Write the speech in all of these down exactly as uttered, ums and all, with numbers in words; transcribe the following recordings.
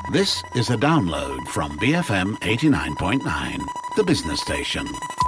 This is a download from B F M eighty-nine point nine, the business station.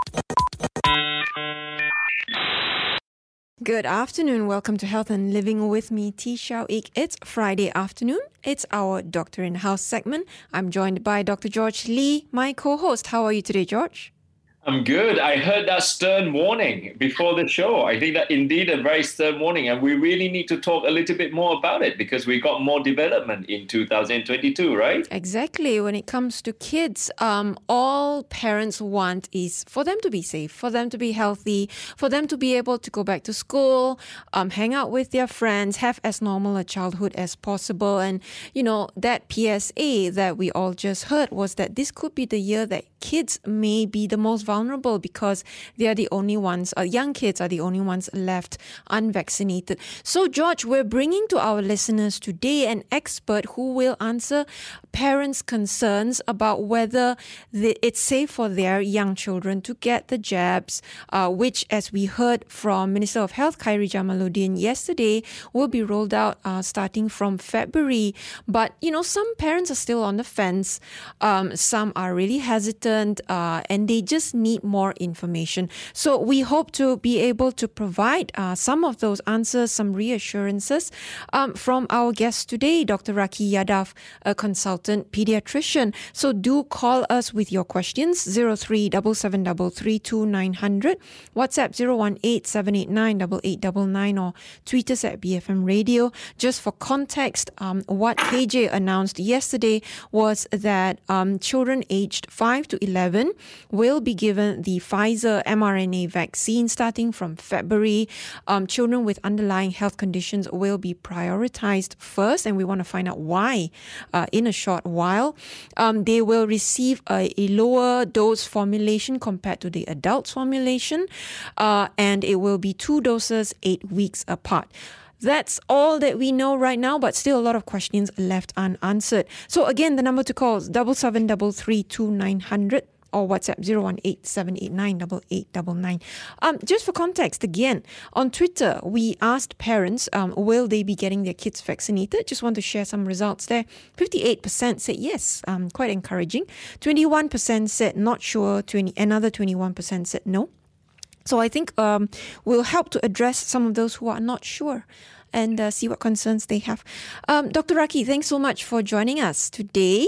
Good afternoon. Welcome to Health and Living with me, T. Shao Ik. It's Friday afternoon. It's our Doctor in House segment. I'm joined by Doctor George Lee, my co-host. How are you today, George? I'm good. I heard that stern warning before the show. I think that indeed a very stern warning, and we really need to talk a little bit more about it because we got more development in two thousand twenty-two, right? Exactly. When it comes to kids, um, all parents want is for them to be safe, for them to be healthy, for them to be able to go back to school, um, hang out with their friends, have as normal a childhood as possible. And, you know, that P S A that we all just heard was that this could be the year that kids may be the most vulnerable because they are the only ones, uh, young kids are the only ones left unvaccinated. So, George, we're bringing to our listeners today an expert who will answer parents' concerns about whether the, it's safe for their young children to get the jabs, uh, which, as we heard from Minister of Health Khairi Jamaluddin yesterday, will be rolled out uh, starting from February. But, you know, some parents are still on the fence. Um, some are really hesitant. Uh, and they just need more information. So we hope to be able to provide uh, some of those answers, some reassurances um, from our guest today, Doctor Raki Yadav, a consultant pediatrician. So do call us with your questions, zero three seven seven three three two nine zero zero, WhatsApp zero one eight seven eight nine eight eight nine nine, or tweet us at B F M Radio. Just for context, um, what K J announced yesterday was that um, children aged five to eleven will be given the Pfizer mRNA vaccine starting from February. Um, children with underlying health conditions will be prioritized first, and we want to find out why uh, in a short while. Um, they will receive a, a lower dose formulation compared to the adults formulation, uh, and it will be two doses, eight weeks apart. That's all that we know right now, but still a lot of questions left unanswered. So again, the number to call is seven seven three three two nine zero zero or WhatsApp zero one eight seven eight nine eight eight nine nine. Um, just for context, again, on Twitter, we asked parents, um, will they be getting their kids vaccinated? Just want to share some results there. fifty-eight percent said yes, um, quite encouraging. twenty-one percent said not sure, twenty another twenty-one percent said no. So I think um, we'll help to address some of those who are not sure and uh, see what concerns they have. Um, Doctor Raki, thanks so much for joining us today.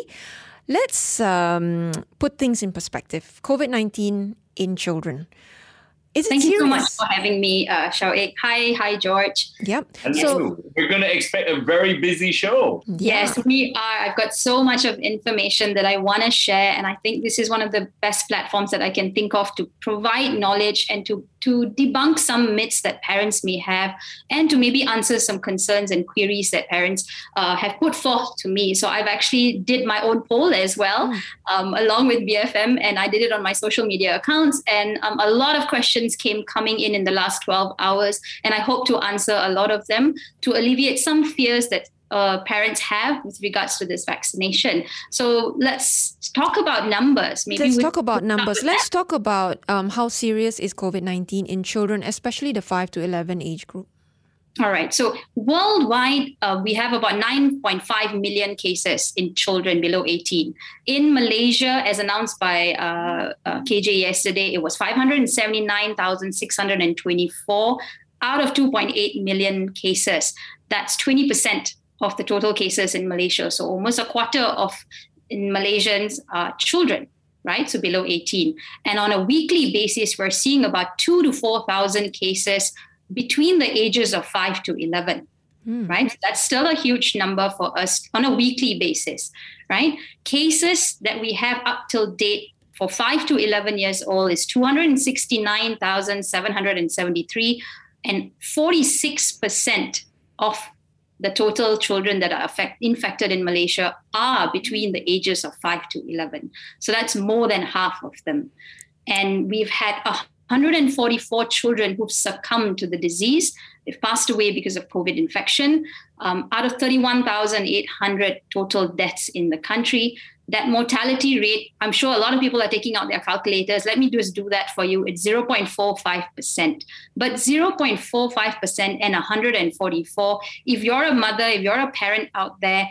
Let's um, put things in perspective. COVID nineteen in children. Is it Thank serious? you so much for having me, uh, Shao Ik. Hi, hi, George. Yep. And so we're going to expect a very busy show. yeah. Yes, we are. I've got so much of information that I want to share. And I think this is one of the best platforms that I can think of to provide knowledge and to, to debunk some myths that parents may have and to maybe answer some concerns and queries that parents uh, have put forth to me. So I've actually did my own poll as well, mm. um, along with B F M, and I did it on my social media accounts. And um, a lot of questions came coming in in the last twelve hours, and I hope to answer a lot of them to alleviate some fears that uh, parents have with regards to this vaccination. So let's talk about numbers. Maybe let's we talk about numbers. Let's talk about um, how serious is COVID nineteen in children, especially the five to eleven age group. All right. So worldwide, uh, we have about nine point five million cases in children below eighteen. In Malaysia, as announced by uh, uh, K J yesterday, it was five hundred seventy-nine thousand six hundred twenty-four out of two point eight million cases. That's twenty percent of the total cases in Malaysia. So almost a quarter of in Malaysians are children, right? So below eighteen. And on a weekly basis, we're seeing about two to four thousand cases between the ages of five to eleven, mm. right? That's still a huge number for us on a weekly basis, right? Cases that we have up till date for five to eleven years old is two hundred sixty-nine thousand seven hundred seventy-three, and forty-six percent of the total children that are affect, infected in Malaysia are between the ages of five to eleven. So that's more than half of them. And we've had a one hundred forty-four children who've succumbed to the disease. They've passed away because of COVID infection. Um, out of thirty-one thousand eight hundred total deaths in the country, that mortality rate, I'm sure a lot of people are taking out their calculators. Let me just do that for you. It's zero point four five percent. But zero point four five percent and one hundred forty-four, if you're a mother, if you're a parent out there,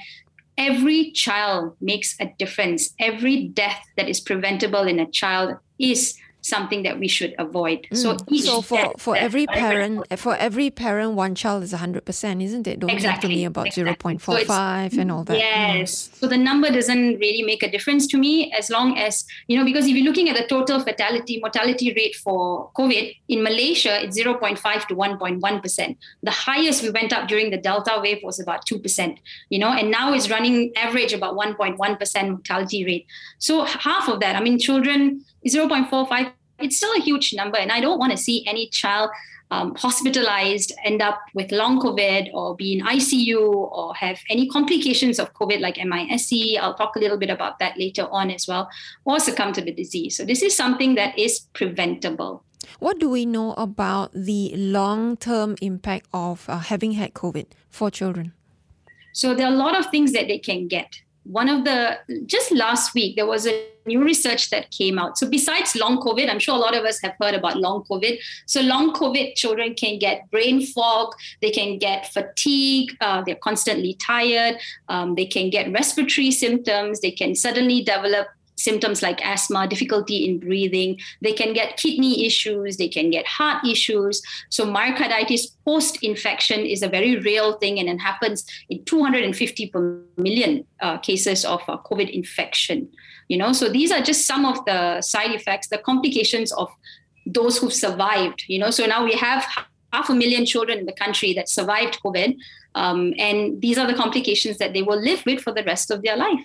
every child makes a difference. Every death that is preventable in a child is something that we should avoid. Mm. So, each so for, death for that- every parent, for every parent, one child is one hundred percent, isn't it? Don't Exactly, have to be about exactly. zero point four five and all that. Yes. So the number doesn't really make a difference to me as long as, you know, because if you're looking at the total fatality, mortality rate for COVID in Malaysia, it's zero point five to one point one percent. The highest we went up during the Delta wave was about two percent, you know, and now it's running average about one point one percent mortality rate. So half of that, I mean, children, zero point four five, it's still a huge number. And I don't want to see any child um, hospitalized, end up with long COVID or be in I C U or have any complications of COVID like M I S C. I'll talk a little bit about that later on as well, or succumb to the disease. So this is something that is preventable. What do we know about the long-term impact of uh, having had COVID for children? So there are a lot of things that they can get. One of the, just last week, there was a new research that came out. So besides long COVID, I'm sure a lot of us have heard about long COVID. So long COVID children can get brain fog, they can get fatigue, uh, they're constantly tired, um, they can get respiratory symptoms, they can suddenly develop symptoms like asthma, difficulty in breathing. They can get kidney issues. They can get heart issues. So myocarditis post-infection is a very real thing, and it happens in two hundred fifty per million uh, cases of uh, COVID infection. You know, so these are just some of the side effects, the complications of those who've survived. You know, so now we have half a million children in the country that survived COVID, um, and these are the complications that they will live with for the rest of their life.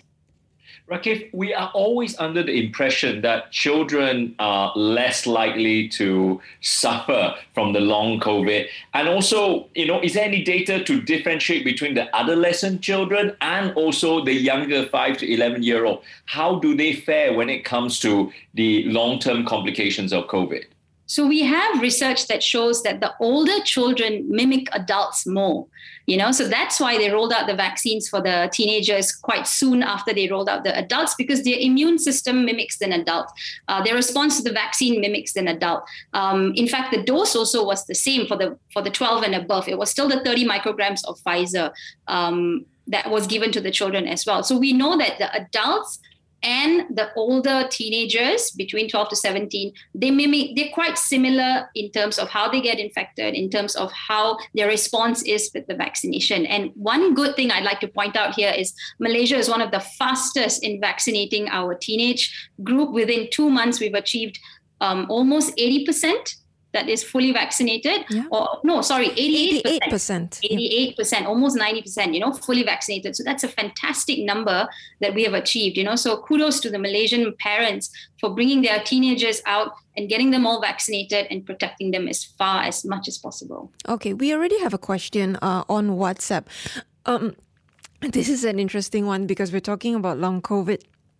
Rakif, we are always under the impression that children are less likely to suffer from the long COVID. And also, you know, is there any data to differentiate between the adolescent children and also the younger five to eleven year old? How do they fare when it comes to the long-term complications of COVID? So we have research that shows that the older children mimic adults more, you know, so that's why they rolled out the vaccines for the teenagers quite soon after they rolled out the adults, because their immune system mimics an adult. Uh, their response to the vaccine mimics an adult. Um, in fact, the dose also was the same for the for the twelve and above. It was still the thirty micrograms of Pfizer um, that was given to the children as well. So we know that the adults and the older teenagers between twelve to seventeen, they mimic, they're quite similar in terms of how they get infected, in terms of how their response is with the vaccination. And one good thing I'd like to point out here is Malaysia is one of the fastest in vaccinating our teenage group. Within two months, we've achieved um, almost eighty percent that is fully vaccinated. Yeah. Or no, sorry, eighty-eight percent. eighty-eight percent. eighty-eight percent, almost ninety percent, you know, fully vaccinated. So that's a fantastic number that we have achieved, you know. So kudos to the Malaysian parents for bringing their teenagers out and getting them all vaccinated and protecting them as far as much as possible. Okay, we already have a question uh, on WhatsApp. Um, this is an interesting one because we're talking about long COVID.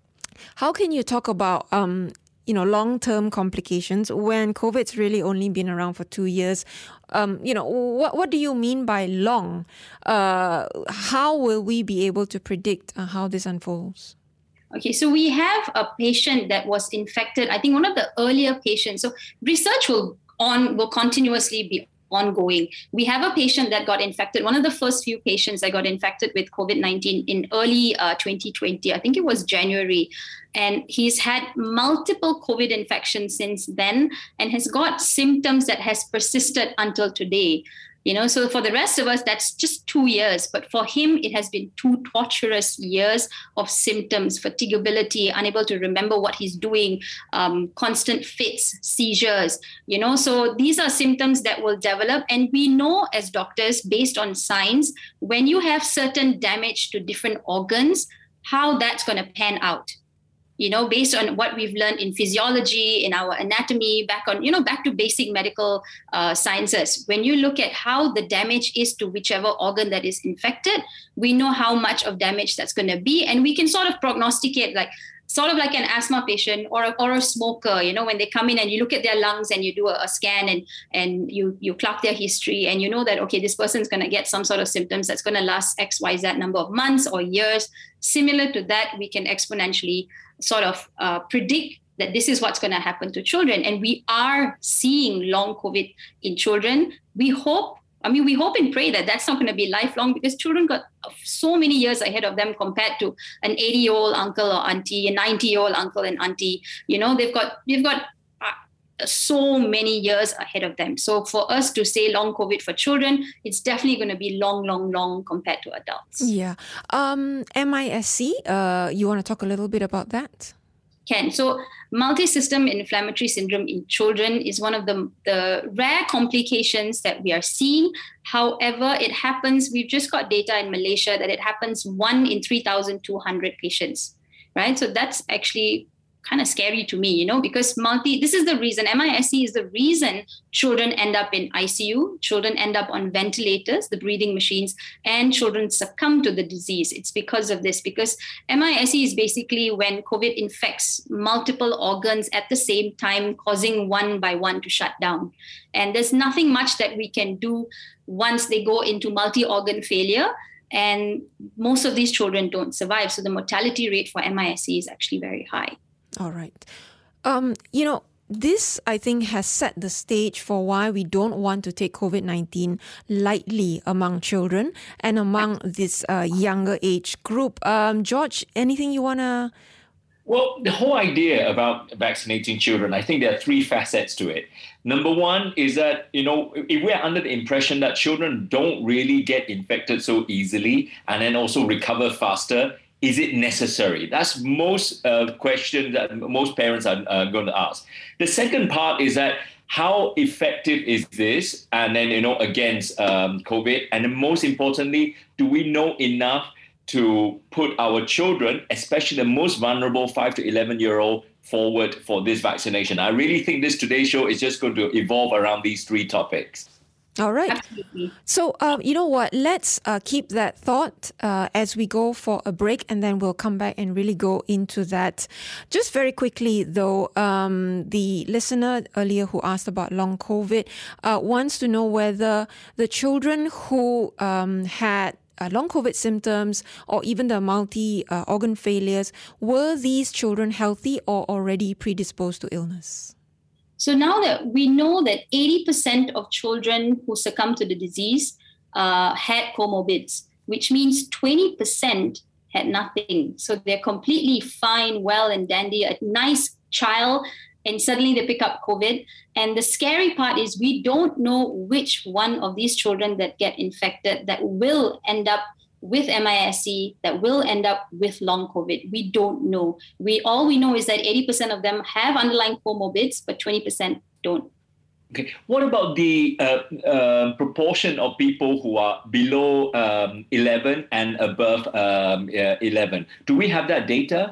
How can you talk about um, you know, long-term complications when COVID's really only been around for two years? Um, you know, what what do you mean by long? Uh, how will we be able to predict uh, how this unfolds? Okay, so we have a patient that was infected. I think one of the earlier patients. So research will on will continuously be ongoing. We have a patient that got infected, one of the first few patients that got infected with COVID nineteen in early uh, twenty twenty. I think it was January. And he's had multiple COVID infections since then and has got symptoms that has persisted until today. You know, so for the rest of us, that's just two years. But for him, it has been two torturous years of symptoms, fatigability, unable to remember what he's doing, um, constant fits, seizures, you know. So these are symptoms that will develop. And we know as doctors, based on science, when you have certain damage to different organs, how that's going to pan out. You know, based on what we've learned in physiology, in our anatomy, back on, you know, back to basic medical uh, sciences. When you look at how the damage is to whichever organ that is infected, we know how much of damage that's going to be. And we can sort of prognosticate, like, sort of like an asthma patient or a, or a smoker, you know, when they come in and you look at their lungs and you do a, a scan and, and you, you clock their history and you know that, okay, this person's going to get some sort of symptoms that's going to last X, Y, Z number of months or years. Similar to that, we can exponentially sort of uh, predict that this is what's going to happen to children. And we are seeing long COVID in children. We hope I mean, we hope and pray that that's not going to be lifelong, because children got so many years ahead of them compared to an eighty-year-old uncle or auntie, a ninety-year-old uncle and auntie. You know, they've got they've got uh, so many years ahead of them. So for us to say long COVID for children, it's definitely going to be long, long, long compared to adults. Yeah. Um, M I S C, uh, you want to talk a little bit about that? Can. So multi-system inflammatory syndrome in children is one of the, the rare complications that we are seeing. However, it happens, we've just got data in Malaysia that it happens one in three thousand two hundred patients, right? So that's actually kind of scary to me, you know, because multi, this is the reason, M I S C is the reason children end up in I C U, children end up on ventilators, the breathing machines, and children succumb to the disease. It's because of this, because M I S C is basically when COVID infects multiple organs at the same time, causing one by one to shut down. And there's nothing much that we can do once they go into multi-organ failure. And most of these children don't survive. So the mortality rate for M I S C is actually very high. All right. Um, you know, this, I think, has set the stage for why we don't want to take COVID nineteen lightly among children and among this uh, younger age group. Um, George, anything you want to... Well, the whole idea about vaccinating children, I think there are three facets to it. Number one is that, you know, if we're under the impression that children don't really get infected so easily and then also recover faster, is it necessary? That's most uh, questions that most parents are uh, going to ask. The second part is that how effective is this? And then, you know, against um, COVID. And then most importantly, do we know enough to put our children, especially the most vulnerable five to eleven year old, forward for this vaccination? I really think this Today Show is just going to evolve around these three topics. All right. Absolutely. So, um, you know what? Let's uh, keep that thought uh, as we go for a break, and then we'll come back and really go into that. Just very quickly, though, um, the listener earlier who asked about long COVID uh, wants to know whether the children who um, had Uh, long COVID symptoms or even the multi-organ uh, failures, were these children healthy or already predisposed to illness? So now that we know that eighty percent of children who succumb to the disease uh, had comorbids, which means twenty percent had nothing. So they're completely fine, well and dandy, a nice child, and suddenly they pick up COVID. And the scary part is we don't know which one of these children that get infected that will end up with M I S C, that will end up with long COVID. We don't know. We all we know is that eighty percent of them have underlying comorbids, but twenty percent don't. Okay. What about the uh, uh, proportion of people who are below um, eleven and above um, uh, eleven? Do we have that data?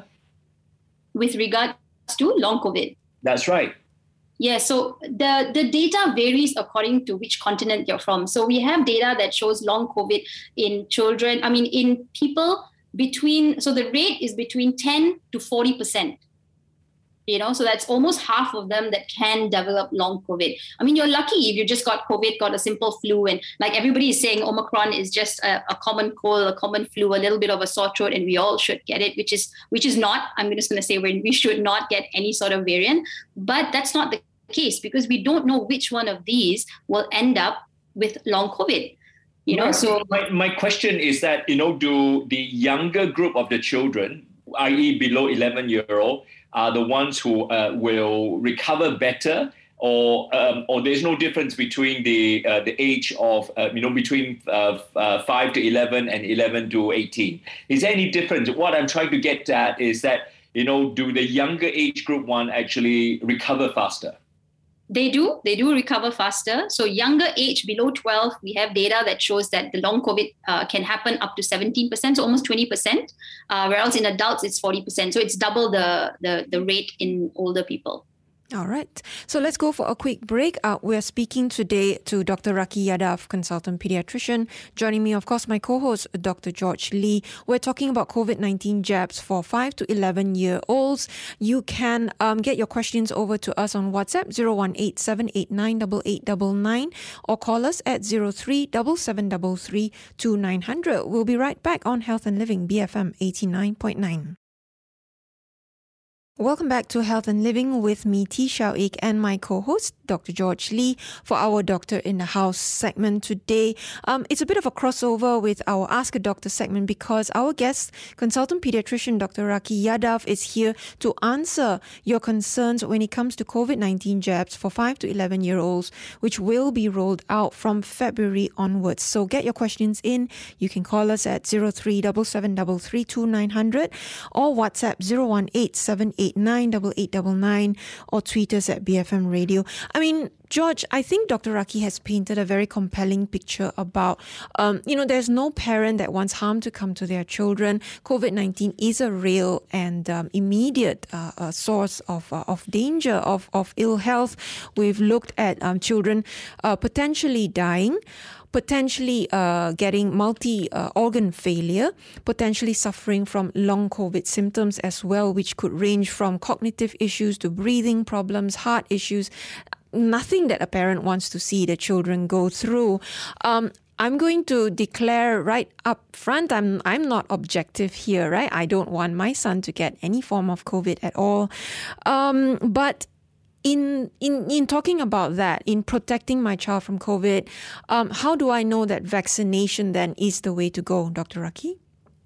With regards to long COVID? That's right. Yeah, so the, the data varies according to which continent you're from. So we have data that shows long COVID in children, I mean, in people between, so the rate is between ten to forty percent. You know, so that's almost half of them that can develop long COVID. I mean, you're lucky if you just got COVID, got a simple flu, and like everybody is saying, Omicron is just a, a common cold, a common flu, a little bit of a sore throat, and we all should get it, which is which is not. I'm just going to say we we should not get any sort of variant, but that's not the case because we don't know which one of these will end up with long COVID. You know, so my my question is that, you know, do the younger group of the children, that is, below eleven year old, are the ones who uh, will recover better, or um, or there's no difference between the uh, the age of uh, you know between uh, uh, five to eleven and eleven to eighteen? Is there any difference? What I'm trying to get at is that, you know, do the younger age group one actually recover faster? They do. They do recover faster. So younger age, below twelve, we have data that shows that the long COVID uh, can happen up to seventeen percent, so almost twenty percent, uh, whereas in adults, it's forty percent. So it's double the, the, the rate in older people. All right. So let's go for a quick break. Uh, we're speaking today to Doctor Raki Yadav, consultant pediatrician. Joining me, of course, my co-host, Doctor George Lee. We're talking about COVID nineteen jabs for five to eleven year olds. You can um, get your questions over to us on WhatsApp zero one eight seven eight nine eight eight nine nine or call us at zero three seven seven three three two nine zero zero. We'll be right back on Health and Living, B F M eighty-nine point nine. Welcome back to Health and Living with me, T. Xiao Ik, and my co-host, Doctor George Lee, for our Doctor in the House segment today. Um, it's a bit of a crossover with our Ask a Doctor segment because our guest, consultant pediatrician Doctor Raki Yadav, is here to answer your concerns when it comes to covid nineteen jabs for five to eleven-year-olds, which will be rolled out from February onwards. So get your questions in. You can call us at zero three seven seven three three two nine zero zero or WhatsApp zero one eight seven eight nine eight eight nine nine or tweet us at B F M Radio. I mean, George, I think Doctor Raki has painted a very compelling picture about, um, you know, there's no parent that wants harm to come to their children. covid nineteen is a real and um, immediate uh, uh, source of uh, of danger, of, of ill health. We've looked at um, children uh, potentially dying, potentially uh, getting multi-organ uh, failure, potentially suffering from long COVID symptoms as well, which could range from cognitive issues to breathing problems, heart issues. Nothing that a parent wants to see the children go through. Um, I'm going to declare right up front, I'm I'm not objective here, right? I don't want my son to get any form of COVID at all. Um, but In, in in talking about that, in protecting my child from COVID, um, how do I know that vaccination then is the way to go, Doctor Raki?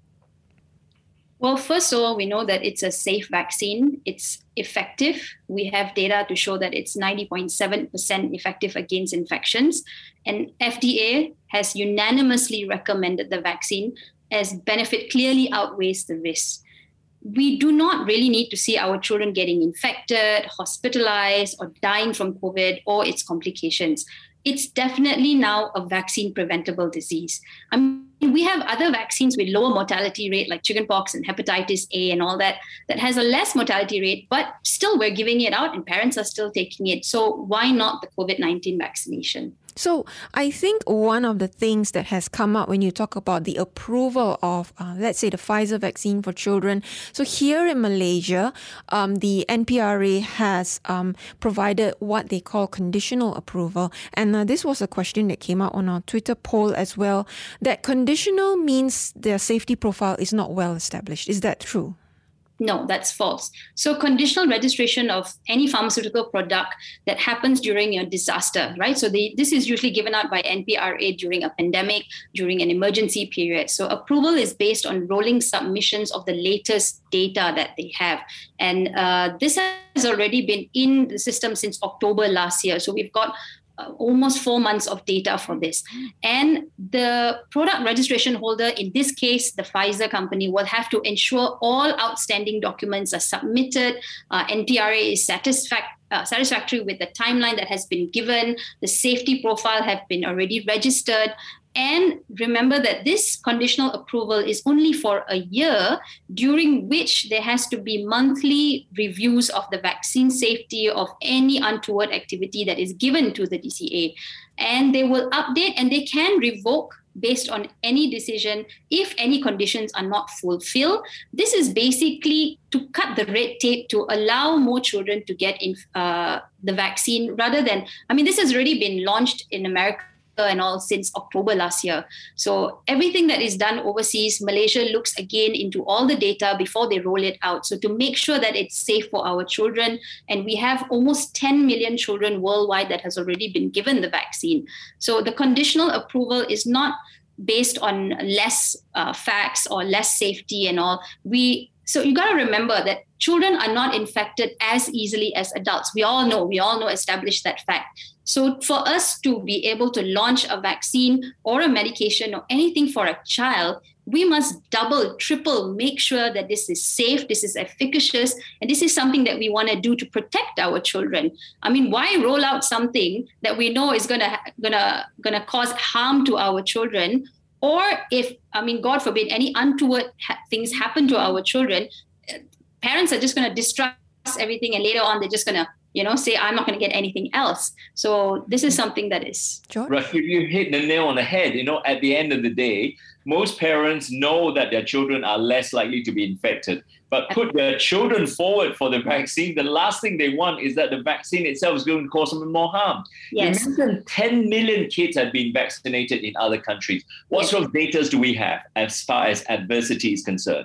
Well, first of all, we know that it's a safe vaccine. It's effective. We have data to show that it's ninety point seven percent effective against infections. And F D A has unanimously recommended the vaccine as benefit clearly outweighs the risk. We do not really need to see our children getting infected, hospitalized, or dying from COVID or its complications. It's definitely now a vaccine preventable disease. I mean, we have other vaccines with lower mortality rate like chickenpox and hepatitis A and all that, that has a less mortality rate, but still we're giving it out and parents are still taking it. So why not the covid nineteen vaccination? So I think one of the things that has come up when you talk about the approval of, uh, let's say, the Pfizer vaccine for children. So here in Malaysia, um, the N P R A has um, provided what they call conditional approval. And uh, this was a question that came out on our Twitter poll as well, that conditional means their safety profile is not well established. Is that true? No, that's false. So conditional registration of any pharmaceutical product that happens during a disaster, right? So the, this is usually given out by N P R A during a pandemic, during an emergency period. So approval is based on rolling submissions of the latest data that they have. And uh, this has already been in the system since October last year. So we've got almost four months of data for this. And the product registration holder, in this case, the Pfizer company, will have to ensure all outstanding documents are submitted. Uh, N P R A is satisfac- uh, satisfactory with the timeline that has been given. The safety profile have been already registered. And remember that this conditional approval is only for a year, during which there has to be monthly reviews of the vaccine safety of any untoward activity that is given to the D C A. And they will update and they can revoke based on any decision if any conditions are not fulfilled. This is basically to cut the red tape to allow more children to get in, uh, the vaccine rather than, I mean, this has already been launched in America and all since October last year. So everything that is done overseas, Malaysia looks again into all the data before they roll it out. So to make sure that it's safe for our children, and we have almost ten million children worldwide that has already been given the vaccine. So the conditional approval is not based on less uh, facts or less safety and all. We So you got to remember that children are not infected as easily as adults. We all know, we all know, established that fact. So for us to be able to launch a vaccine or a medication or anything for a child, we must double, triple, make sure that this is safe, this is efficacious, and this is something that we want to do to protect our children. I mean, why roll out something that we know is gonna gonna gonna cause harm to our children? Or if, I mean, God forbid, any untoward ha- things happen to our children, parents are just going to distrust everything, and later on they're just going to, you know, say, I'm not going to get anything else. So this is something that is... Right, you hit the nail on the head. You know, at the end of the day, most parents know that their children are less likely to be infected, but put their children forward for the vaccine. The last thing they want is that the vaccine itself is going to cause them more harm. Yes. You mentioned ten million kids have been vaccinated in other countries. What yes. sort of data do we have as far as adversity is concerned?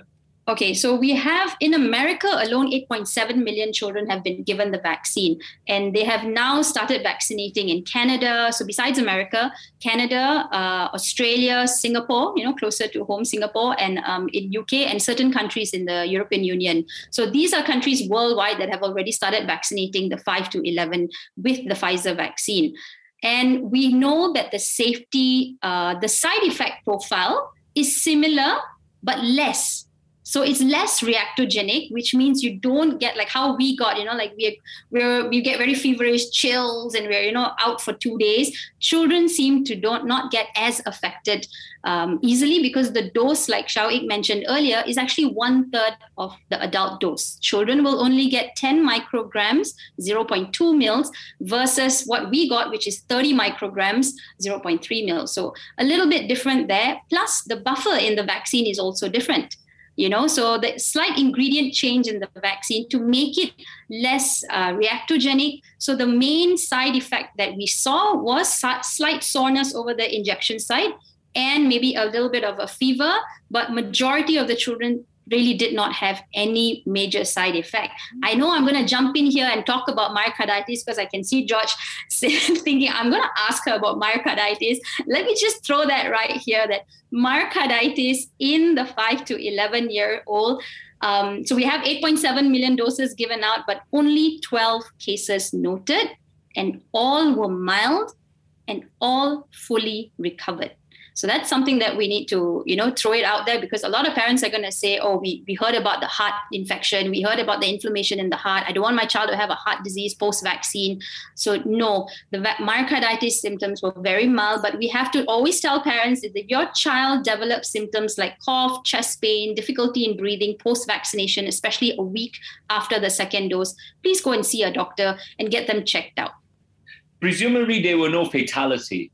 Okay, so we have in America alone, eight point seven million children have been given the vaccine, and they have now started vaccinating in Canada. So besides America, Canada, uh, Australia, Singapore, you know, closer to home, Singapore, and um, in U K and certain countries in the European Union. So these are countries worldwide that have already started vaccinating the five to eleven with the Pfizer vaccine. And we know that the safety, uh, the side effect profile is similar, but less. So it's less reactogenic, which means you don't get like how we got, you know, like we we're we get very feverish chills and we're, you know, out for two days. Children seem to don't not get as affected um, easily because the dose, like Shao-Ik mentioned earlier, is actually one third of the adult dose. Children will only get ten micrograms, zero point two mils, versus what we got, which is thirty micrograms, zero point three mils. So a little bit different there. Plus the buffer in the vaccine is also different. You know, so the slight ingredient change in the vaccine to make it less uh, reactogenic. So the main side effect that we saw was slight soreness over the injection site and maybe a little bit of a fever, but majority of the children really did not have any major side effect. I know I'm going to jump in here and talk about myocarditis because I can see George thinking I'm going to ask her about myocarditis. Let me just throw that right here, that myocarditis in the five to eleven year old. Um, so we have eight point seven million doses given out, but only twelve cases noted, and all were mild and all fully recovered. So that's something that we need to, you know, throw it out there, because a lot of parents are going to say, oh, we, we heard about the heart infection. We heard about the inflammation in the heart. I don't want my child to have a heart disease post-vaccine. So no, the myocarditis symptoms were very mild, but we have to always tell parents that if your child develops symptoms like cough, chest pain, difficulty in breathing post-vaccination, especially a week after the second dose, please go and see a doctor and get them checked out. Presumably there were no fatality.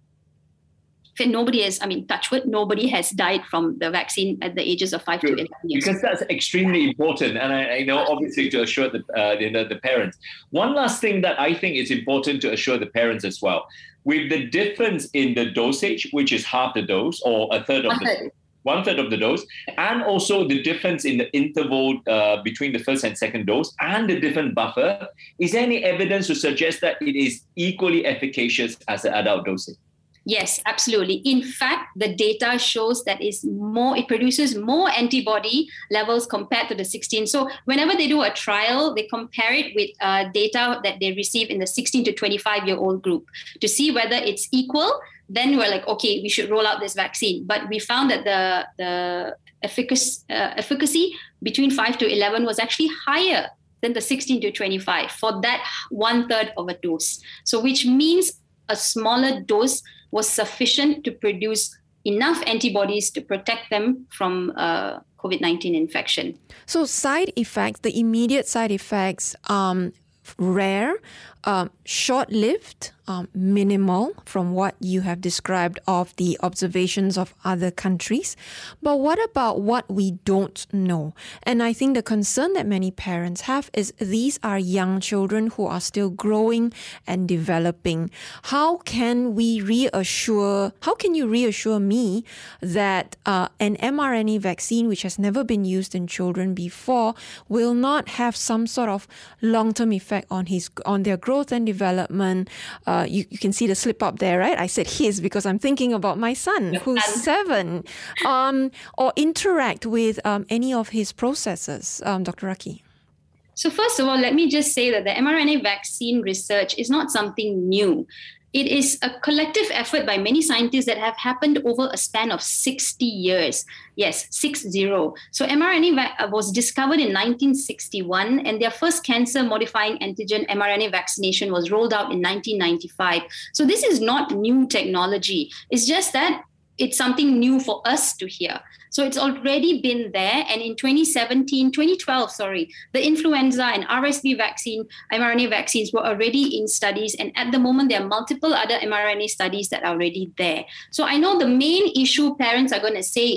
Nobody is, I mean, touch wood, nobody has died from the vaccine at the ages of five Good. to eleven years. Because that's extremely important. And I, I know, obviously, to assure the, uh, the, the parents. One last thing that I think is important to assure the parents as well. With the difference in the dosage, which is half the dose or a third of one the third. one third of the dose, and also the difference in the interval uh, between the first and second dose and the different buffer, is there any evidence to suggest that it is equally efficacious as the adult dosing? Yes, absolutely. In fact, the data shows that is more, it produces more antibody levels compared to the sixteen. So whenever they do a trial, they compare it with uh, data that they receive in the sixteen to twenty-five year old group to see whether it's equal. Then we're like, okay, we should roll out this vaccine. But we found that the, the efficacy, uh, efficacy between five to eleven was actually higher than the sixteen to twenty-five for that one third of a dose. So which means a smaller dose was sufficient to produce enough antibodies to protect them from uh, COVID nineteen infection. So side effects, the immediate side effects, um, rare, um, short-lived, um, minimal from what you have described of the observations of other countries. But what about what we don't know? And I think the concern that many parents have is these are young children who are still growing and developing. How can we reassure, how can you reassure me that uh, an mRNA vaccine, which has never been used in children before, will not have some sort of long-term effect on his on their growth and development? Uh, you, you can see the slip up there, right? I said his because I'm thinking about my son who's seven, um, or interact with um, any of his processes, um, Doctor Rakhi. So first of all, let me just say that the mRNA vaccine research is not something new. It is a collective effort by many scientists that have happened over a span of sixty years. Yes, six zero. So mRNA va- was discovered in nineteen sixty-one, and their first cancer-modifying antigen mRNA vaccination was rolled out in nineteen ninety-five. So this is not new technology. It's just that it's something new for us to hear. So it's already been there. And in twenty seventeen, twenty twelve, sorry, the influenza and R S V vaccine, mRNA vaccines were already in studies. And at the moment, there are multiple other mRNA studies that are already there. So I know the main issue parents are going to say is,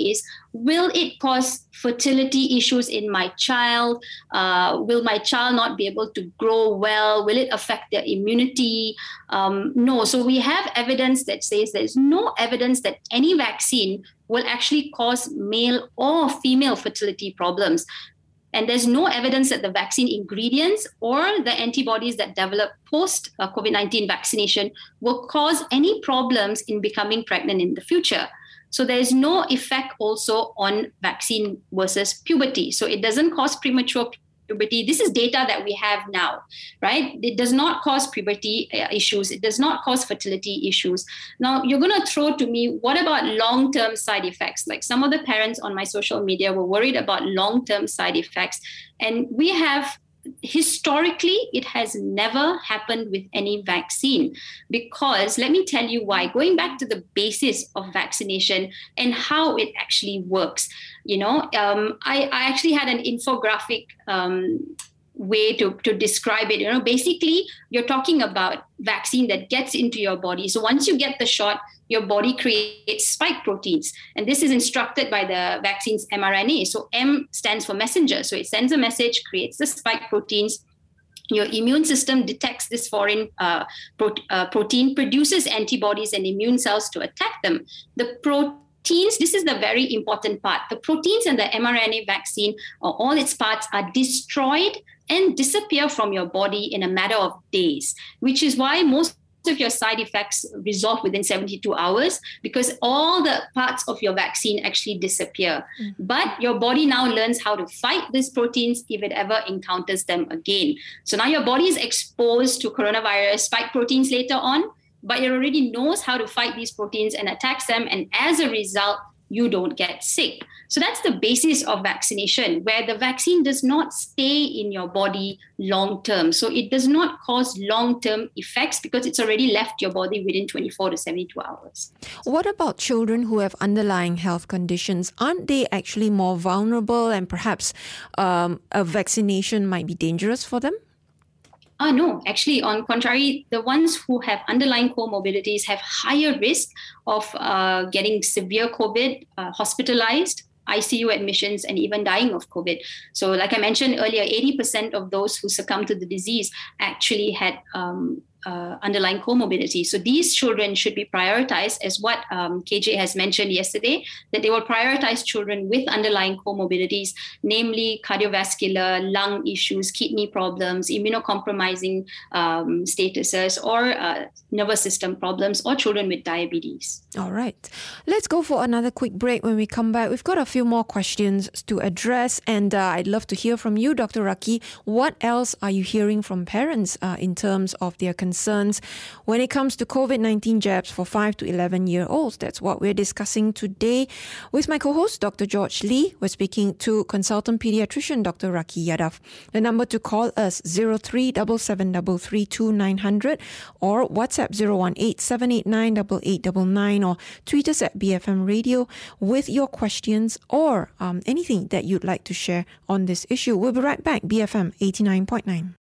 will it cause fertility issues in my child? Uh, will my child not be able to grow well? Will it affect their immunity? Um, no. So we have evidence that says there's no evidence that any vaccine will actually cause male or female fertility problems. And there's no evidence that the vaccine ingredients or the antibodies that develop post-COVID nineteen vaccination will cause any problems in becoming pregnant in the future. So there's no effect also on vaccine versus puberty. So it doesn't cause premature puberty. This is data that we have now, right? It does not cause puberty issues. It does not cause fertility issues. Now, you're going to throw to me, what about long-term side effects? Like some of the parents on my social media were worried about long-term side effects. And we have, historically, it has never happened with any vaccine, because let me tell you why. Going back to the basis of vaccination and how it actually works, you know, um, I, I actually had an infographic um, way to, to describe it. You know, basically, you're talking about vaccine that gets into your body. So once you get the shot, your body creates spike proteins. And this is instructed by the vaccine's mRNA. So M stands for messenger. So it sends a message, creates the spike proteins. Your immune system detects this foreign uh, pro- uh, protein, produces antibodies and immune cells to attack them. The proteins, this is the very important part. The proteins in the mRNA vaccine, or all its parts, are destroyed and disappear from your body in a matter of days, which is why most of your side effects resolve within seventy-two hours, because all the parts of your vaccine actually disappear. Mm. But your body now learns how to fight these proteins if it ever encounters them again. So now your body is exposed to coronavirus spike proteins later on, but it already knows how to fight these proteins and attacks them. And as a result, you don't get sick. So that's the basis of vaccination, where the vaccine does not stay in your body long term. So it does not cause long-term effects because it's already left your body within twenty-four to seventy-two hours. What about children who have underlying health conditions? Aren't they actually more vulnerable, and perhaps um, a vaccination might be dangerous for them? Ah, no, actually, on contrary, the ones who have underlying comorbidities have higher risk of uh, getting severe COVID, uh, hospitalized, I C U admissions, and even dying of COVID. So like I mentioned earlier, eighty percent of those who succumbed to the disease actually had um, uh, underlying comorbidity. So these children should be prioritized, as what um, K J has mentioned yesterday, that they will prioritize children with underlying comorbidities, namely cardiovascular, lung issues, kidney problems, immunocompromising um, statuses, or uh, nervous system problems, or children with diabetes. All right. Let's go for another quick break. When we come back, we've got a few more questions to address, and uh, I'd love to hear from you, Doctor Raki. What else are you hearing from parents uh, in terms of their concerns when it comes to COVID nineteen jabs for five to eleven-year-olds? That's what we're discussing today with my co-host, Doctor George Lee. We're speaking to consultant pediatrician, Doctor Raki Yadav. The number to call us, zero three seven seven three three two nine zero zero, or WhatsApp zero one eight seven eight nine eight eight nine nine, or tweet us at B F M Radio with your questions or um, anything that you'd like to share on this issue. We'll be right back. B F M eighty-nine point nine.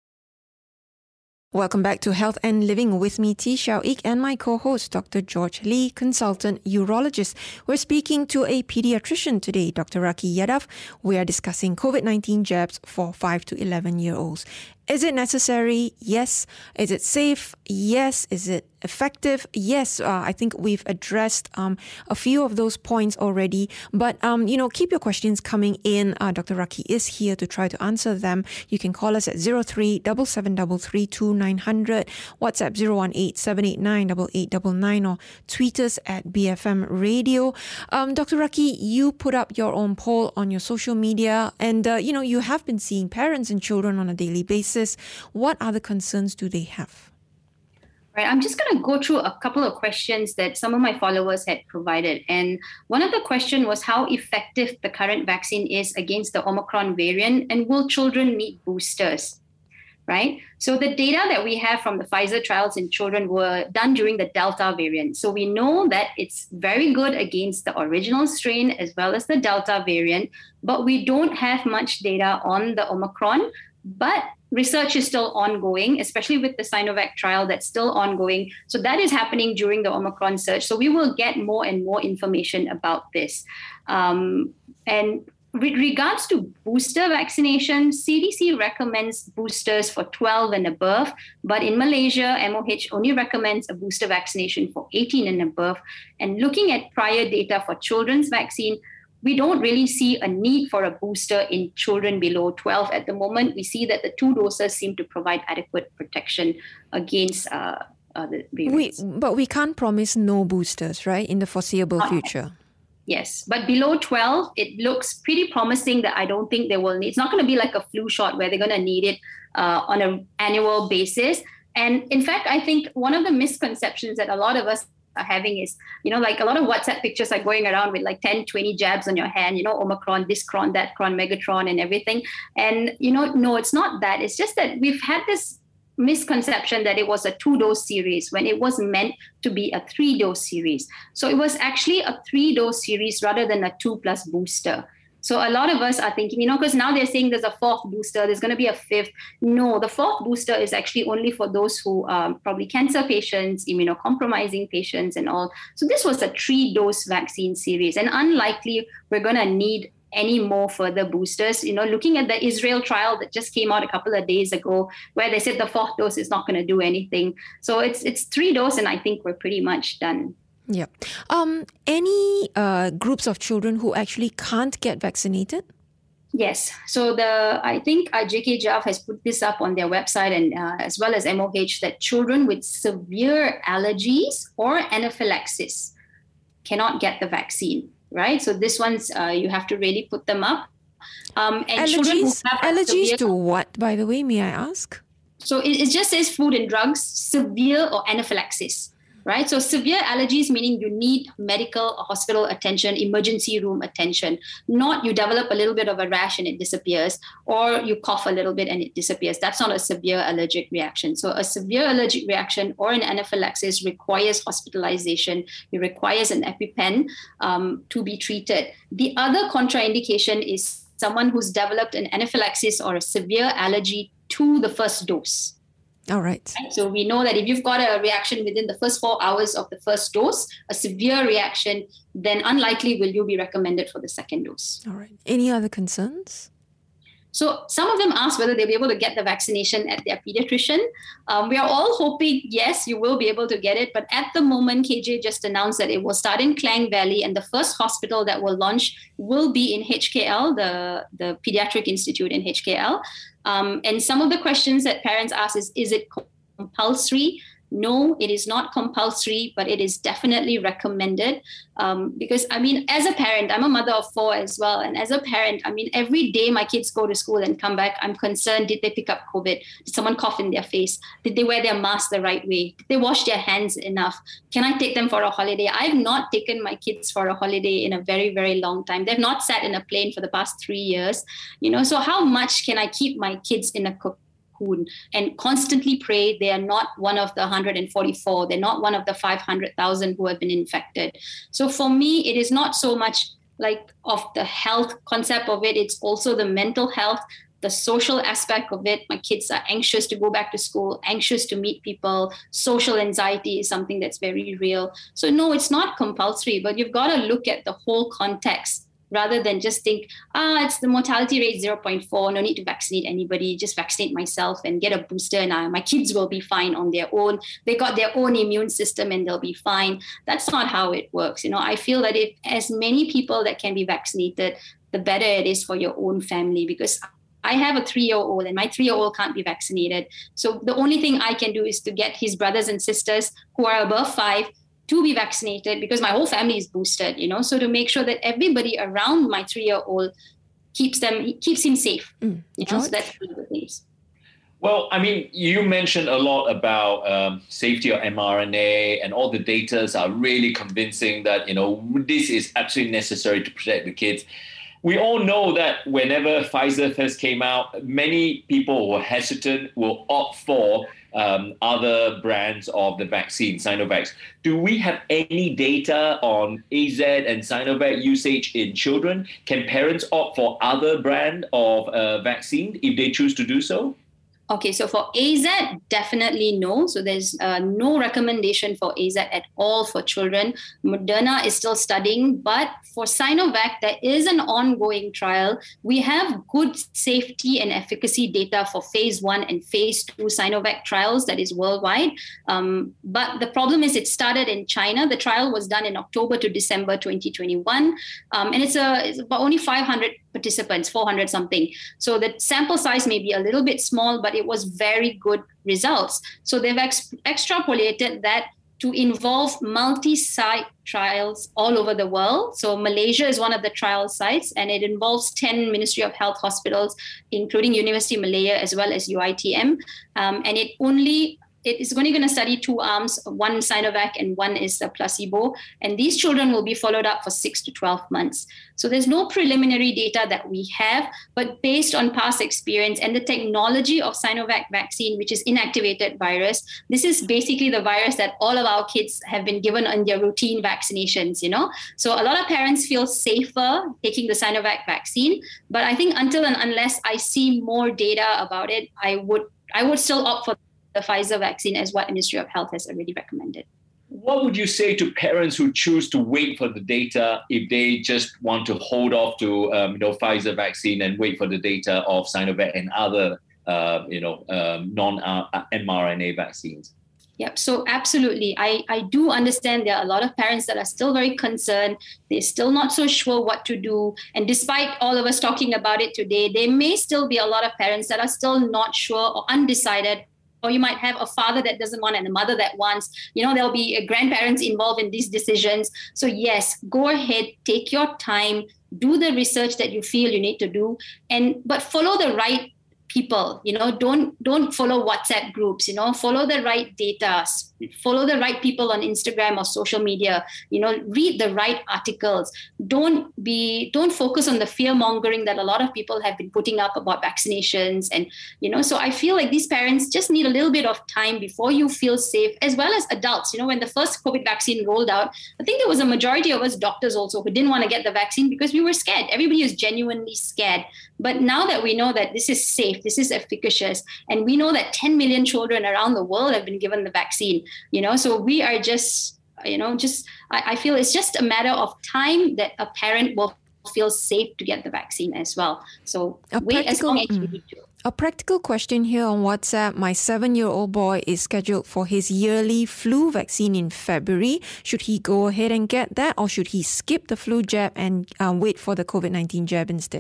Welcome back to Health and Living with me, T. Xiao Ik, and my co-host, Doctor George Lee, consultant urologist. We're speaking to a pediatrician today, Doctor Raki Yadav. We are discussing COVID nineteen jabs for five to eleven-year-olds. Is it necessary? Yes. Is it safe? Yes. Is it effective? Yes. Uh, I think we've addressed um, a few of those points already. But, um, you know, keep your questions coming in. Uh, Doctor Raki is here to try to answer them. You can call us at zero three seven seven three three two nine zero zero, WhatsApp zero one eight seven eight nine eight eight nine nine, or tweet us at B F M Radio. Um, Doctor Raki, you put up your own poll on your social media, and, uh, you know, you have been seeing parents and children on a daily basis. What other concerns do they have? Right, I'm just going to go through a couple of questions that some of my followers had provided. And one of the questions was how effective the current vaccine is against the Omicron variant, and will children need boosters? Right? So the data that we have from the Pfizer trials in children were done during the Delta variant. So we know that it's very good against the original strain as well as the Delta variant, but we don't have much data on the Omicron. But research is still ongoing, especially with the Sinovac trial that's still ongoing. So that is happening during the Omicron surge. So we will get more and more information about this. Um, and with regards to booster vaccination, C D C recommends boosters for twelve and above, but in Malaysia, M O H only recommends a booster vaccination for eighteen and above. And looking at prior data for children's vaccine, we don't really see a need for a booster in children below twelve at the moment. We see that the two doses seem to provide adequate protection against uh, uh, the variants. We, but we can't promise no boosters, right, in the foreseeable Okay. future. Yes, but below twelve, it looks pretty promising that I don't think they will need. It's not going to be like a flu shot where they're going to need it uh, on an annual basis. And in fact, I think one of the misconceptions that a lot of us are having is, you know, like a lot of WhatsApp pictures are going around with like ten, twenty jabs on your hand, you know, Omicron, this cron, that cron, Megatron and everything. And, you know, no, it's not that. It's just that we've had this misconception that it was a two-dose series when it was meant to be a three-dose series. So it was actually a three-dose series rather than a two-plus booster. So a lot of us are thinking, you know, because now they're saying there's a fourth booster, there's going to be a fifth. No, the fourth booster is actually only for those who are probably cancer patients, immunocompromising patients and all. So this was a three-dose vaccine series, and unlikely we're going to need any more further boosters. You know, looking at the Israel trial that just came out a couple of days ago, where they said the fourth dose is not going to do anything. So it's it's three dose, and I think we're pretty much done. Yeah. Um. Any uh groups of children who actually can't get vaccinated? Yes. So the I think uh, J K J A F has put this up on their website, and uh, as well as M O H, that children with severe allergies or anaphylaxis cannot get the vaccine. Right. So this one's uh, you have to really put them up. Um, and children who Allergies, have a allergies severe- to what, by the way, may I ask? So it, it just says food and drugs, severe or anaphylaxis, right? So severe allergies meaning you need medical or hospital attention, emergency room attention, not you develop a little bit of a rash and it disappears, or you cough a little bit and it disappears. That's not a severe allergic reaction. So a severe allergic reaction or an anaphylaxis requires hospitalization. It requires an EpiPen um, to be treated. The other contraindication is someone who's developed an anaphylaxis or a severe allergy to the first dose. All right. Right? So we know that if you've got a reaction within the first four hours of the first dose, a severe reaction, then unlikely will you be recommended for the second dose. All right. Any other concerns? So some of them asked whether they'll be able to get the vaccination at their pediatrician. Um, we are all hoping, yes, you will be able to get it. But at the moment, K J just announced that it will start in Klang Valley, and the first hospital that will launch will be in H K L, the, the Pediatric Institute in H K L. Um, and some of the questions that parents ask is, is it compulsory? No, it is not compulsory, but it is definitely recommended. Um, because, I mean, as a parent, I'm a mother of four as well. And as a parent, I mean, every day my kids go to school and come back, I'm concerned, did they pick up COVID? Did someone cough in their face? Did they wear their mask the right way? Did they wash their hands enough? Can I take them for a holiday? I've not taken my kids for a holiday in a very, very long time. They've not sat in a plane for the past three years. You know, so how much can I keep my kids in a cocoon and constantly pray they are not one of the one hundred forty-four, they're not one of the five hundred thousand who have been infected. So for me, it is not so much like of the health concept of it, it's also the mental health, the social aspect of it. My kids are anxious to go back to school, anxious to meet people. Social anxiety is something that's very real. So no, it's not compulsory, but you've got to look at the whole context rather than just think, ah, it's the mortality rate zero point four, no need to vaccinate anybody, just vaccinate myself and get a booster and uh, my kids will be fine on their own. They got their own immune system and they'll be fine. That's not how it works. You know, I feel that if as many people that can be vaccinated, the better it is for your own family, because I have a three-year-old and my three-year-old can't be vaccinated. So the only thing I can do is to get his brothers and sisters who are above five to be vaccinated, because my whole family is boosted, you know, so to make sure that everybody around my three-year-old keeps them, keeps him safe. Mm. You know, so that's one of the things. Well, I mean, you mentioned a lot about um, safety of mRNA, and all the data are really convincing that, you know, this is absolutely necessary to protect the kids. We all know that whenever Pfizer first came out, many people were hesitant, will opt for um, other brands of the vaccine, Sinovac. Do we have any data on A Z and Sinovac usage in children? Can parents opt for other brand of uh, vaccine if they choose to do so? Okay, so for A Z, definitely no. So there's uh, no recommendation for A Z at all for children. Moderna is still studying, but for Sinovac, there is an ongoing trial. We have good safety and efficacy data for phase one and phase two Sinovac trials that is worldwide. Um, but the problem is it started in China. The trial was done in October to December twenty twenty-one. Um, and it's, a, it's about only five hundred participants, four hundred something. So the sample size may be a little bit small, but it was very good results. So they've ex- extrapolated that to involve multi-site trials all over the world. So Malaysia is one of the trial sites, and it involves ten Ministry of Health hospitals, including University of Malaya as well as U I T M. Um, and it only It is only going to study two arms, one Sinovac and one is a placebo. And these children will be followed up for six to twelve months. So there's no preliminary data that we have, but based on past experience and the technology of Sinovac vaccine, which is inactivated virus, this is basically the virus that all of our kids have been given on their routine vaccinations, you know. So a lot of parents feel safer taking the Sinovac vaccine. But I think until and unless I see more data about it, I would I would still opt for the Pfizer vaccine as what Ministry of Health has already recommended. What would you say to parents who choose to wait for the data if they just want to hold off to um, you know Pfizer vaccine and wait for the data of Sinovac and other uh, you know um, non-mRNA vaccines? Yep. So absolutely. I, I do understand there are a lot of parents that are still very concerned. They're still not so sure what to do. And despite all of us talking about it today, there may still be a lot of parents that are still not sure or undecided. Or you might have a father that doesn't want and a mother that wants. You know, there'll be grandparents involved in these decisions. So yes, go ahead, take your time, do the research that you feel you need to do, and but follow the right people. You know, don't don't follow WhatsApp groups. You know, follow the right data, follow the right people on Instagram or social media. You know, read the right articles. Don't be don't focus on the fear mongering that a lot of people have been putting up about vaccinations. And you know, so I feel like these parents just need a little bit of time before you feel safe, as well as adults. You know, when the first COVID vaccine rolled out, I think there was a majority of us doctors also who didn't want to get the vaccine because we were scared. Everybody was genuinely scared. But now that we know that this is safe, this is efficacious, and we know that ten million children around the world have been given the vaccine, you know, so we are just, you know, just, I, I feel it's just a matter of time that a parent will feel safe to get the vaccine as well. So a wait as long as you need to. A practical question here on WhatsApp. My seven-year-old boy is scheduled for his yearly flu vaccine in February. Should he go ahead and get that, or should he skip the flu jab and uh, wait for the COVID nineteen jab instead?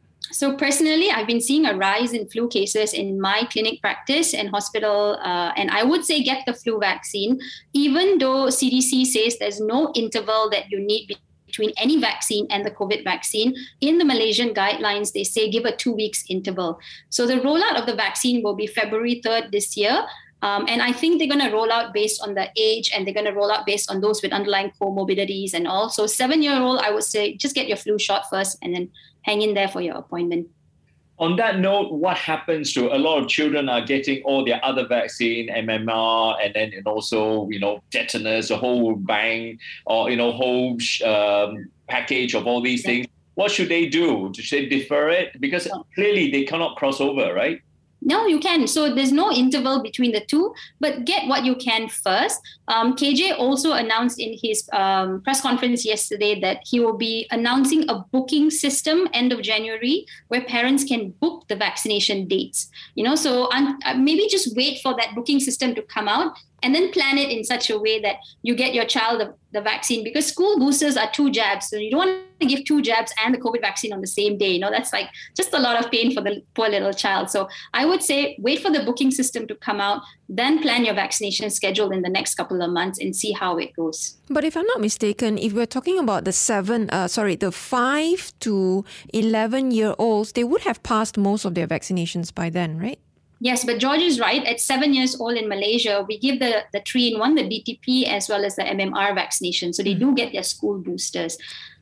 So personally, I've been seeing a rise in flu cases in my clinic practice and hospital. Uh, and I would say get the flu vaccine, even though C D C says there's no interval that you need between any vaccine and the COVID vaccine. In the Malaysian guidelines, they say give a two weeks interval. So the rollout of the vaccine will be February third this year. Um, and I think they're going to roll out based on the age, and they're going to roll out based on those with underlying comorbidities and all. So seven-year-old, I would say just get your flu shot first and then hang in there for your appointment. On that note, what happens to a lot of children are getting all their other vaccine, M M R, and then and also, you know, tetanus, a whole bang, or, you know, whole um, package of all these yeah. things. What should they do? Should they defer it? Because no. clearly they cannot cross over, right? No, you can. So there's no interval between the two, but get what you can first. Um, K J also announced in his um, press conference yesterday that he will be announcing a booking system end of January where parents can book the vaccination dates. You know, so um, maybe just wait for that booking system to come out and then plan it in such a way that you get your child the, the vaccine, because school boosters are two jabs. So you don't want to give two jabs and the COVID vaccine on the same day. You know, that's like just a lot of pain for the poor little child. So I would say wait for the booking system to come out, then plan your vaccination schedule in the next couple of months and see how it goes. But if I'm not mistaken, if we're talking about the seven, uh, sorry, the five to eleven year olds, they would have passed most of their vaccinations by then, right? Yes, but George is right. At seven years old in Malaysia, we give the, the three-in-one, the D T P, as well as the M M R vaccination. So they do get their school boosters.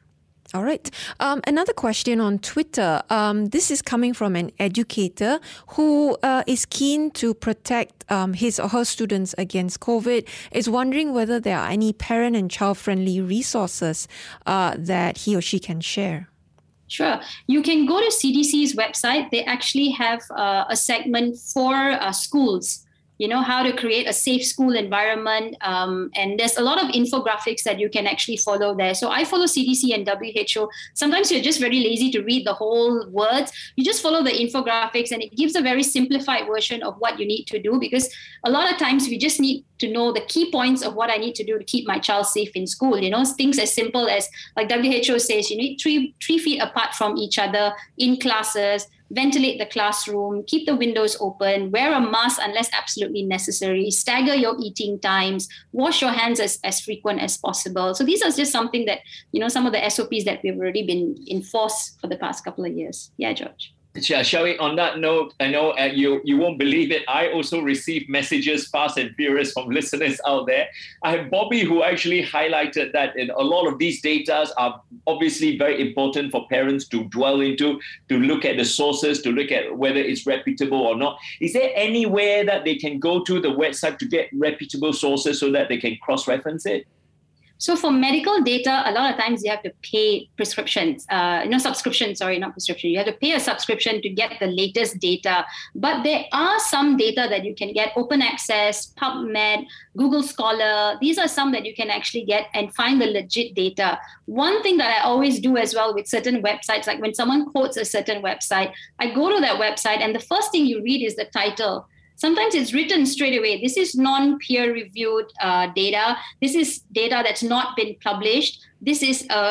All right. Um, another question on Twitter. Um, this is coming from an educator who uh, is keen to protect um, his or her students against COVID, is wondering whether there are any parent and child-friendly resources uh, that he or she can share. Sure. You can go to C D C's website. They actually have uh, a segment for uh, schools. You know, how to create a safe school environment. Um, and there's a lot of infographics that you can actually follow there. So I follow C D C and W H O. Sometimes you're just very lazy to read the whole words. You just follow the infographics and it gives a very simplified version of what you need to do, because a lot of times we just need to know the key points of what I need to do to keep my child safe in school. You know, things as simple as, like W H O says, you need three, three feet apart from each other in classes, ventilate the classroom, keep the windows open, wear a mask unless absolutely necessary, stagger your eating times, wash your hands as, as frequent as possible. So these are just something that, you know, some of the S O Ps that we've already been enforced for the past couple of years. Yeah, George. Shall we, on that note, I know uh, you, you won't believe it. I also receive messages fast and furious from listeners out there. I have Bobby, who actually highlighted that in a lot of these data are obviously very important for parents to dwell into, to look at the sources, to look at whether it's reputable or not. Is there anywhere that they can go to the website to get reputable sources so that they can cross-reference it? So for medical data, a lot of times you have to pay prescriptions, uh, no subscription, sorry, not prescription. You have to pay a subscription to get the latest data. But there are some data that you can get, open access, PubMed, Google Scholar. These are some that you can actually get and find the legit data. One thing that I always do as well with certain websites, like when someone quotes a certain website, I go to that website and the first thing you read is the title. Sometimes it's written straight away. This is non-peer-reviewed uh, data. This is data that's not been published. This is a,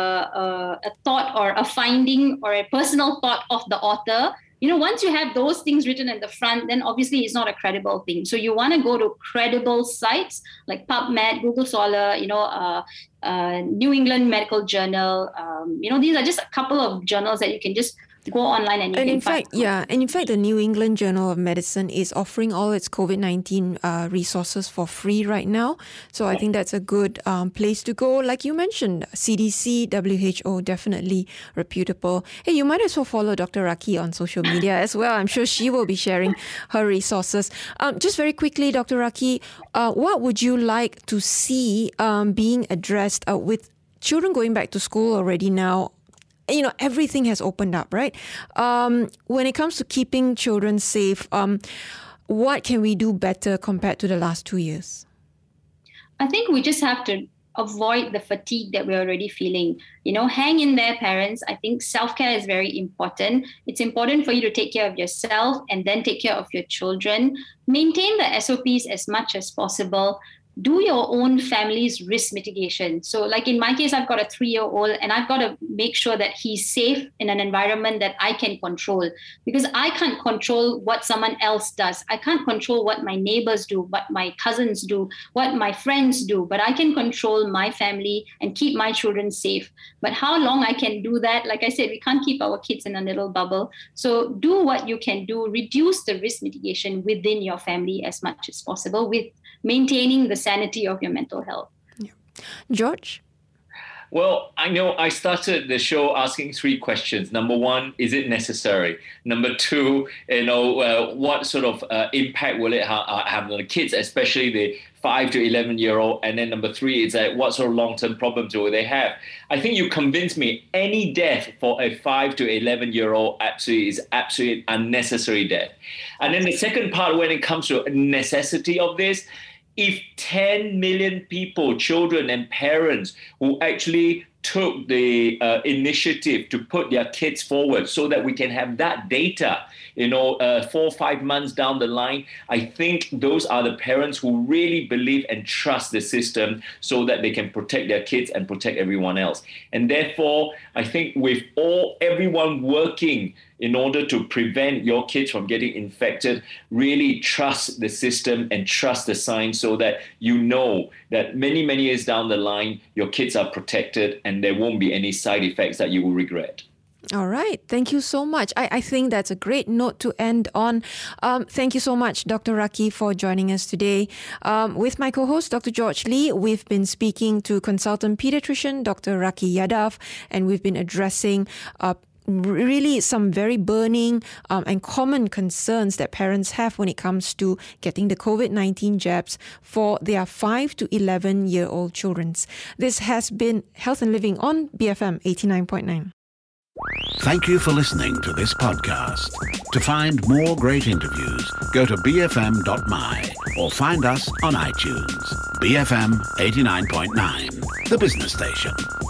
a, a thought or a finding or a personal thought of the author. You know, once you have those things written at the front, then obviously it's not a credible thing. So you want to go to credible sites like PubMed, Google Scholar, you know, uh, uh, New England Medical Journal. Um, you know, these are just a couple of journals that you can just go online and you and can in find. fact, yeah, and in fact, the New England Journal of Medicine is offering all its COVID nineteen uh, resources for free right now. So I think that's a good um, place to go. Like you mentioned, C D C, W H O, definitely reputable. Hey, you might as well follow Doctor Raki on social media as well. I'm sure she will be sharing her resources. Um, just very quickly, Doctor Raki, uh, what would you like to see um, being addressed uh, with children going back to school already now? You know, everything has opened up, right? Um, when it comes to keeping children safe, um, what can we do better compared to the last two years? I think we just have to avoid the fatigue that we're already feeling. You know, hang in there, parents. I think self-care is very important. It's important for you to take care of yourself and then take care of your children. Maintain the S O Ps as much as possible. Do your own family's risk mitigation. So like in my case, I've got a three-year-old and I've got to make sure that he's safe in an environment that I can control, because I can't control what someone else does. I can't control what my neighbors do, what my cousins do, what my friends do, but I can control my family and keep my children safe. But how long I can do that? Like I said, we can't keep our kids in a little bubble. So do what you can do, reduce the risk mitigation within your family as much as possible with maintaining the sanity of your mental health. Yeah. George? Well, I know I started the show asking three questions. Number one, is it necessary? Number two, you know, uh, what sort of uh, impact will it ha- have on the kids, especially the five to eleven year old? And then number three is that what sort of long-term problems will they have? I think you convinced me any death for a five to eleven year old absolutely is absolutely unnecessary death. And then the second part, when it comes to necessity of this, if ten million people, children and parents who actually took the uh, initiative to put their kids forward so that we can have that data, you know, uh, four or five months down the line, I think those are the parents who really believe and trust the system so that they can protect their kids and protect everyone else. And therefore, I think with all everyone working in order to prevent your kids from getting infected, really trust the system and trust the science so that you know that many, many years down the line, your kids are protected and there won't be any side effects that you will regret. All right. Thank you so much. I, I think that's a great note to end on. Um, thank you so much, Doctor Raki, for joining us today. Um, with my co-host, Doctor George Lee, we've been speaking to consultant pediatrician, Doctor Raki Yadav, and we've been addressing uh, really some very burning um, and common concerns that parents have when it comes to getting the COVID nineteen jabs for their five to eleven year old children. This has been Health and Living on B F M eighty-nine point nine. Thank you for listening to this podcast. To find more great interviews, go to b f m dot m y or find us on iTunes. B F M eighty-nine point nine, the business station.